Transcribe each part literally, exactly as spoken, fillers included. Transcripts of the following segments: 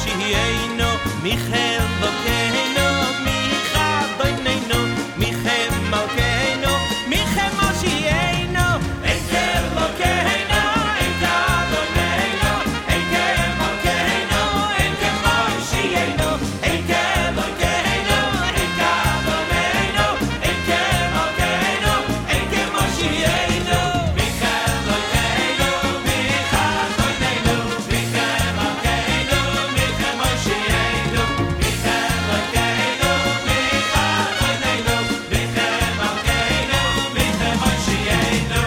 Moshiachenu, Michel Lokeinu, Micha Doinenu, Michem Malkeinu, Michem Moshiachenu, Eikel Lokeinu, Eikel Doinenu, Eikel Malkeinu, Eikel Moshiachenu, Eikel Lokeinu, Eikel Doinenu, Eikel Malkeinu, Eikel Moshiachenu, Michel Lokeinu, Micha Doinenu, Michem Malkeinu, Michem Moshiachenu, Michel Lokeinu, Micha Doinenu, Michem Malkeinu, Michem Moshiachenu.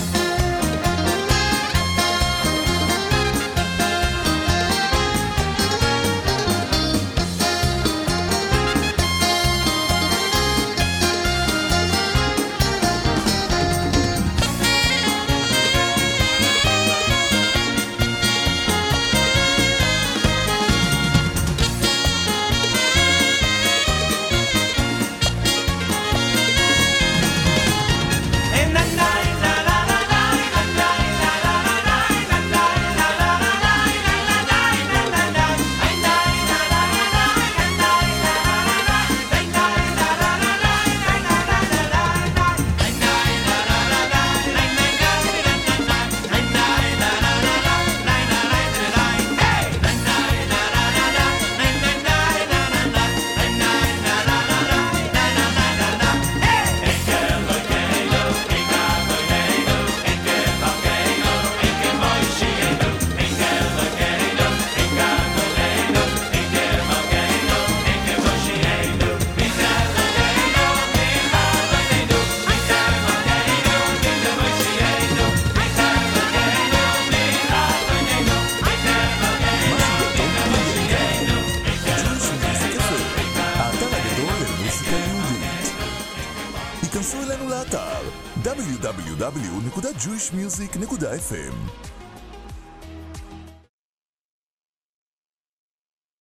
האתר הגדול למוזיקה יהודית. היכנסו אלינו לאתר דאבליו דאבליו דאבליו נקודה ג'ויש מיוזיק נקודה אף אם